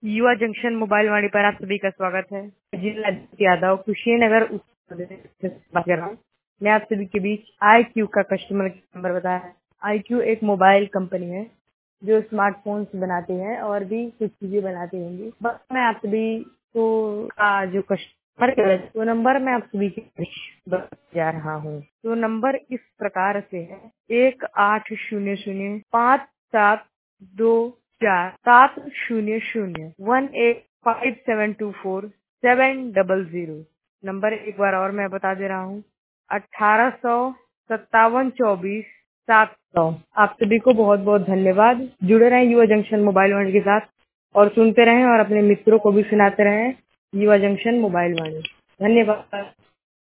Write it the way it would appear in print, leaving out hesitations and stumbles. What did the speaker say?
युवा junction mobile वाणी पर आप सभी का स्वागत है। जिला यादव, कुशीनगर, उत्तर प्रदेश से बात कर रहा हूँ। मैं आप सभी के बीच IQ का कस्टमर नंबर बताया है। IQ एक मोबाइल कंपनी है जो स्मार्टफोन्स बनाती है और भी कुछ चीजें बनाती होंगी। बस मैं आप सभी को जो कस्टमर केयर है वो नंबर मैं आप सभी के बीच बता जा रहा हूँ। तो नंबर इस प्रकार से है 1800 572 4 700 185724 700। नंबर एक बार और मैं बता दे रहा हूँ 1800 5724 700। आप सभी को बहुत बहुत धन्यवाद। जुड़े रहें युवा जंक्शन मोबाइल वाणी के साथ और सुनते रहें और अपने मित्रों को भी सुनाते रहें युवा जंक्शन मोबाइल वाणी। धन्यवाद।